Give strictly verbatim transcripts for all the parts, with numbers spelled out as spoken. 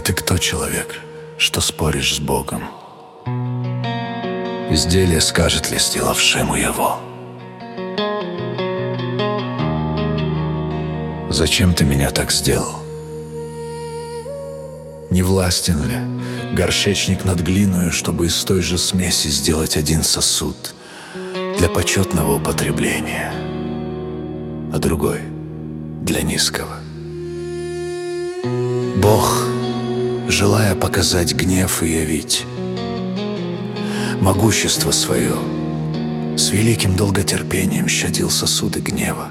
Ты кто, человек, что споришь с Богом? Изделие скажет ли, сделавшему его? Зачем ты меня так сделал? Не властен ли горшечник над глиною, чтобы из той же смеси сделать один сосуд для почетного употребления, а другой для низкого? Бог, желая показать гнев и явить могущество свое, с великим долготерпением щадил сосуды гнева,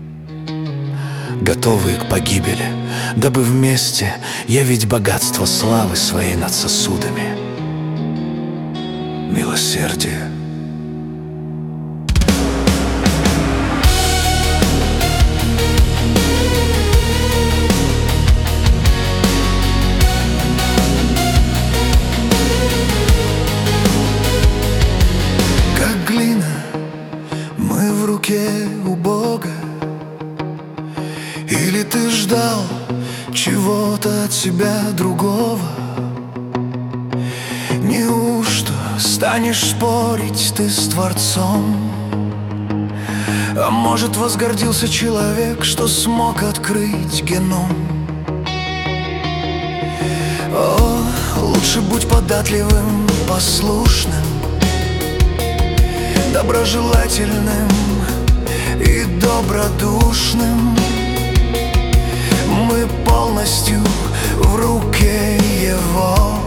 готовые к погибели, дабы вместе явить богатство славы своей над сосудами милосердия. Как глина мы в руке у Бога. Или ты ждал чего-то от себя другого? Неужто станешь спорить ты с Творцом? А может, возгордился человек, что смог открыть геном? О, лучше будь податливым, послушным, доброжелательным и добродушным. Мы полностью в руке Его,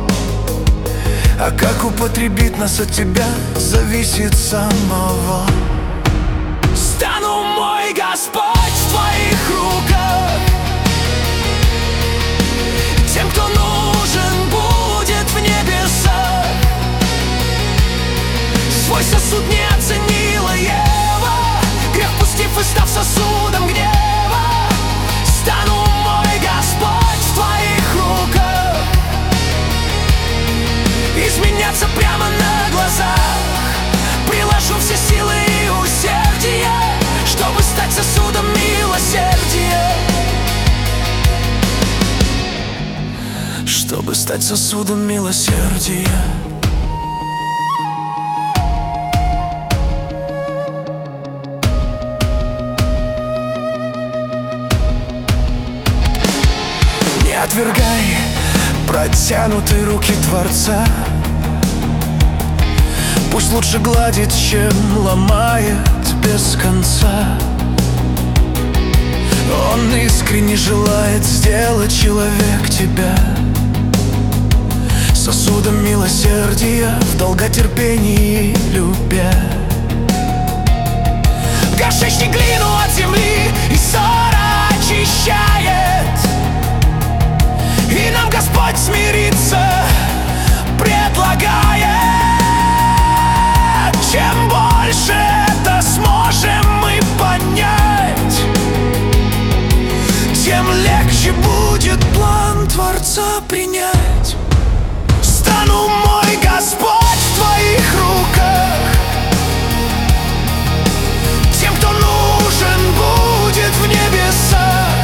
а как употребит нас от Тебя, зависит самого. Стану, мой Господь, в Твоих руках, тем, кто нужен будет в небесах. Свой сосуд не оценила Ева, грех пустив и став сосудом гнева. Стану, мой Господь, в Твоих руках, изменяться прямо на глазах. Приложу все силы и усердие, чтобы стать сосудом милосердия. Чтобы стать сосудом милосердия. Отвергай протянутые руки Творца. Пусть лучше гладит, чем ломает без конца. Он искренне желает сделать, человек, тебя сосудом милосердия, в долготерпении любя. Горшечник глину от земли и ссора очищает, и нам Господь смириться предлагает. Чем больше это сможем мы понять, тем легче будет план Творца принять. Стану, мой Господь, в Твоих руках, тем, кто нужен будет в небесах.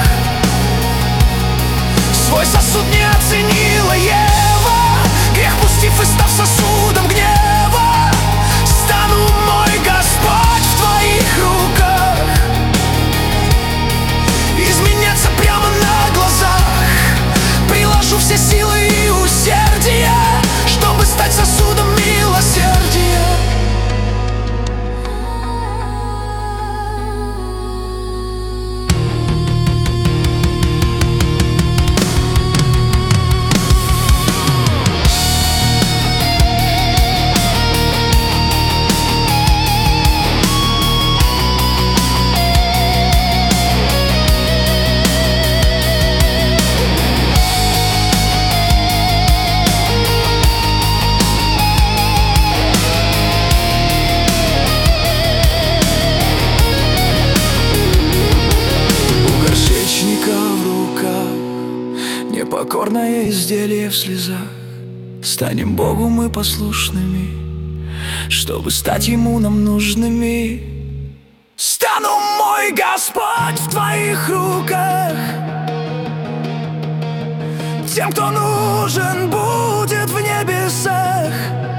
Свой сосуд не оценила Ева, грех пустив и став сосудом гнева. Стану, мой Господь, в Твоих руках, изменяться прямо на глазах. Приложу все силы и усердие, чтобы стать сосудом милосердия. Покорное изделие в слезах. Станем Богу мы послушными, чтобы стать Ему нам нужными. Стану, мой Господь, в Твоих руках, тем, кто нужен будет в небесах.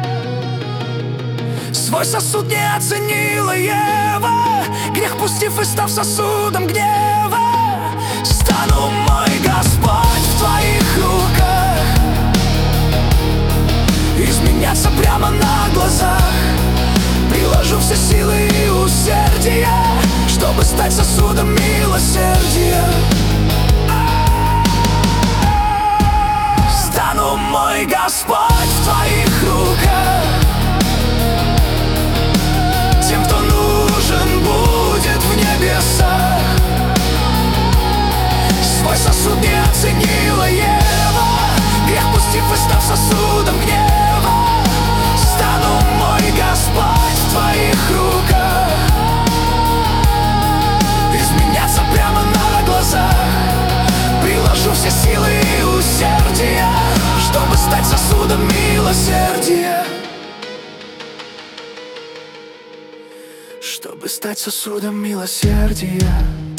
Свой сосуд не оценила Ева, грех пустив и став сосудом гнева. Стану, мой Господь, в твоих руках, изменяться прямо на глазах. Приложу все силы и усердия, чтобы стать сосудом милосердия. Стану, мой Господь, в твоих руках, тем, кто нужен будет в небесах. Свой сосуд не оценила Ева, грех пустив и став сосудом гнева. Стану, мой Господь, в твоих руках, изменяться прямо на глазах. Приложу все силы и усердия, чтобы стать сосудом милосердия. Чтобы стать сосудом милосердия.